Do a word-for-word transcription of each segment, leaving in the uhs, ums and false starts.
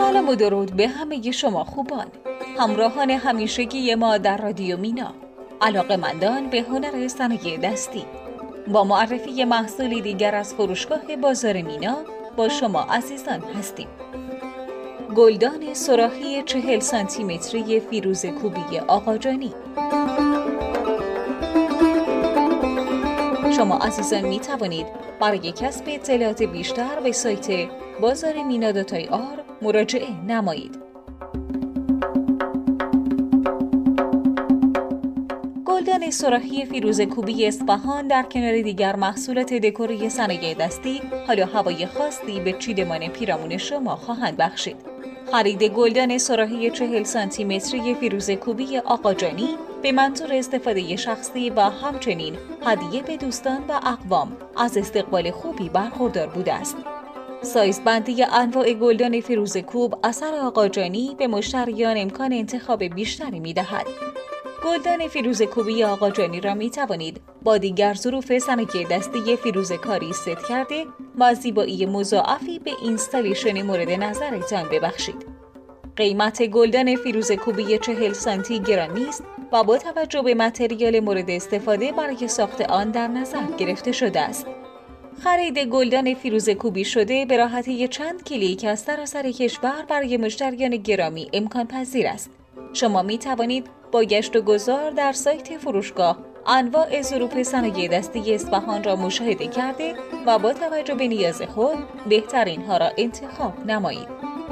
سلام و درود به همه شما خوبان، همراهان همیشگی ما در رادیو مینا، علاقه‌مندان به هنر صنایع دستی. با معرفی محصولی دیگر از فروشگاه بازار مینا با شما عزیزان هستیم. گلدان سوراخی چهل سانتی متری فیروزه کوبی آقاجانی. شما عزیزان می توانید برای کسب اطلاعات بیشتر به سایت بازار مینا دات آی آر مراجعه نمایید. گلدان سوراخی فیروزه کوبی اصفهان در کنار دیگر محصولات دکوری صنایع دستی حال و هوای خاصی به چیدمان پیرامون شما خواهند بخشید. خرید گلدان سوراخی چهل سانتی متری فیروزه کوبی آقاجانی به منظور استفاده شخصی و همچنین هدیه به دوستان و اقوام از استقبال خوبی برخوردار بوده است. سایز بندی انواع گلدان فیروزه کوب اثر آقاجانی به مشتریان امکان انتخاب بیشتری می‌دهد. گلدان فیروزه کوبی آقاجانی را می توانید با دیگر ظروف صنایع دستی فیروزه کاری ست کرده و زیبایی مضاعفی به اینستالیشن مورد نظرتان ببخشید. قیمت گلدان فیروزه کوبی چهل سانتی گران نیست و با توجه به متریال مورد استفاده برای ساخت آن در نظر گرفته شده است. خرید گلدان فیروزه کوبی شده به راحتی چند کلیک از سراسر کشور برای مشتریان گرامی امکان پذیر است. شما می توانید با گشت و گذار در سایت فروشگاه انواع ظروف صنایع دستی اصفهان را مشاهده کرده و با توجه به نیاز خود بهترین ها را انتخاب نمایید.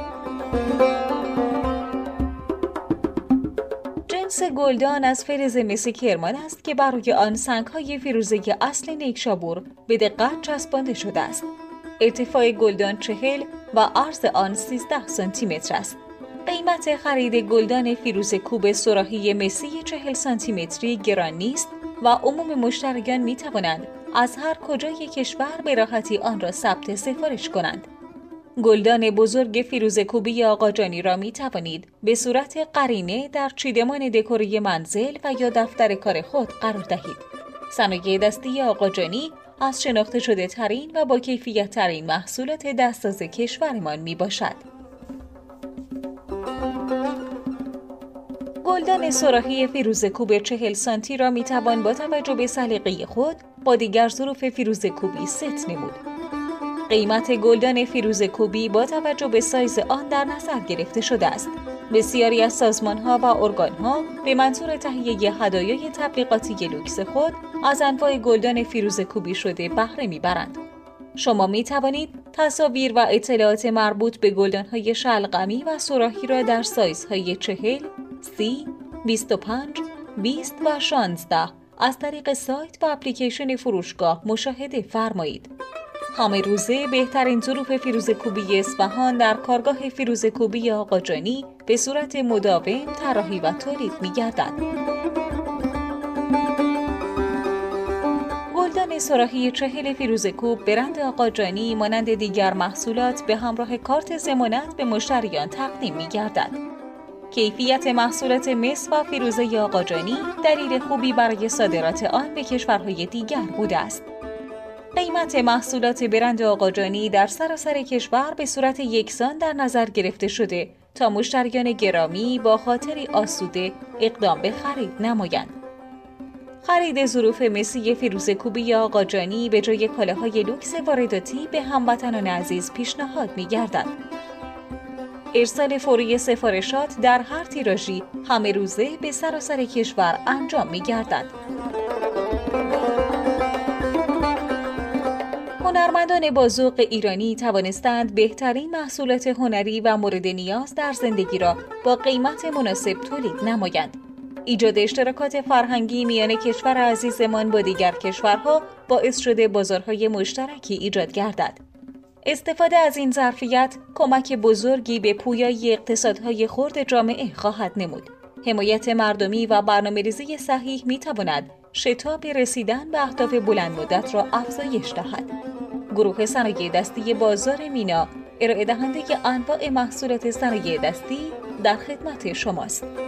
جنس گلدان از فلز مس کرمان است که برای آن سنگ‌های فیروزه اصل نیکشابور به دقت چسبانده شده است. ارتفاع گلدان چهل و عرض آن سیزده سانتی متر است. قیمت خرید گلدان فیروزه کوب سوراخی مسی چهل سانتی متری گران نیست و عموم مشتریان می توانند از هر کجای کشور به راحتی آن را ثبت سفارش کنند. گلدان بزرگ فیروزه کوبی آقاجانی را می توانید به صورت قرینه در چیدمان دکوری منزل و یا دفتر کار خود قرار دهید. صنایع دستی آقاجانی از شناخته شده ترین و با کیفیت ترین محصولات دستساز کشورمان می باشد. گلدان سوراخی فیروزه کوب چهل سانتی را می توان با توجه به سلیقه خود با دیگر ظروف فیروزه کوبی ست نمود. قیمت گلدان فیروزه کوبی با توجه به سایز آن در نظر گرفته شده است. بسیاری از سازمان‌ها و ارگان‌ها به منظور تهیه هدایای تبلیغاتی لوکس خود از انواع گلدان فیروزه کوبی شده بهره می‌برند. شما می توانید تصاویر و اطلاعات مربوط به گلدان‌های شلغمی و سوراخی را در سایزهای چهل، سی، بیست و پنج، بیست و شانزده از طریق سایت و اپلیکیشن فروشگاه مشاهده فرمایید. همه روزه بهترین ظروف فیروزه کوبی اصفهان در کارگاه فیروزه کوبی آقاجانی به صورت مداوم طراحی و تولید می‌گردد. گلدان سوراخی چهل فیروزه کوب برند آقاجانی مانند دیگر محصولات به همراه کارت ضمانت به مشتریان تقدیم می‌گردد. کیفیت محصولات مس و فیروزه آقاجانی دلیل خوبی برای صادرات آن به کشورهای دیگر بوده است. قیمت محصولات برند آقاجانی در سراسر کشور به صورت یکسان در نظر گرفته شده تا مشتریان گرامی با خاطری آسوده اقدام به خرید نمایند. خرید ظروف مسی فیروزه کوبی آقاجانی به جای کالاهای لوکس وارداتی به هموطنان عزیز پیشنهاد می‌گردد. ارسال فوری سفارشات در هر تیراژی همه روزه به سراسر کشور انجام می‌گردد. هنرمندان با ذوق ایرانی توانستند بهترین محصولات هنری و مورد نیاز در زندگی را با قیمت مناسب تولید نمایند. ایجاد اشتراکات فرهنگی میان کشور عزیزمان با دیگر کشورها باعث شده بازارهای مشترکی ایجاد گردد. استفاده از این ظرفیت کمک بزرگی به پویایی اقتصادهای خرد جامعه خواهد نمود. حمایت مردمی و برنامه‌ریزی صحیح می‌تواند شتاب رسیدن به اهداف بلند مدت را افزایش دهد. گروه صنایع دستی بازار مینا ارائه دهنده انواع محصولات صنایع دستی در خدمت شماست.